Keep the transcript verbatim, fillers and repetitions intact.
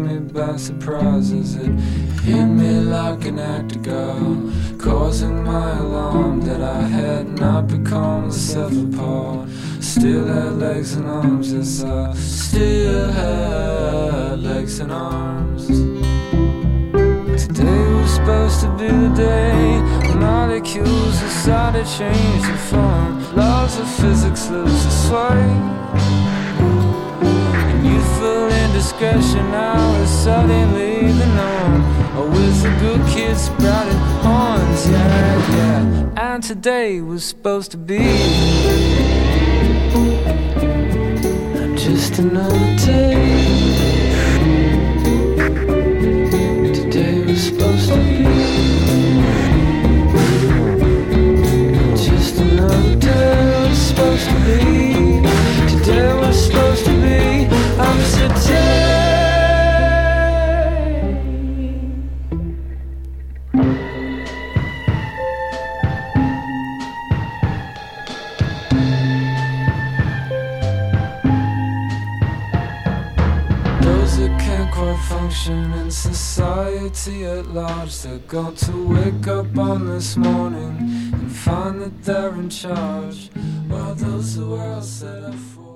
me by surprise as it hit me like an act of God, causing my alarm that I had not become myself apart. Still had legs and arms, yes, I still had legs and arms. Today was supposed to be the day molecules decide to change their form. Laws of physics lose their sway, and youthful indiscretion now is suddenly the norm. Oh, with the good kids sprouting horns, yeah, yeah. And today was supposed to be just another day. Today was supposed to be just another day. Was supposed to be today. Was supposed to be opposite day. Those that can't quite function in society at large, they're going to wake up on this morning and find that they're in charge, while those who are all set up for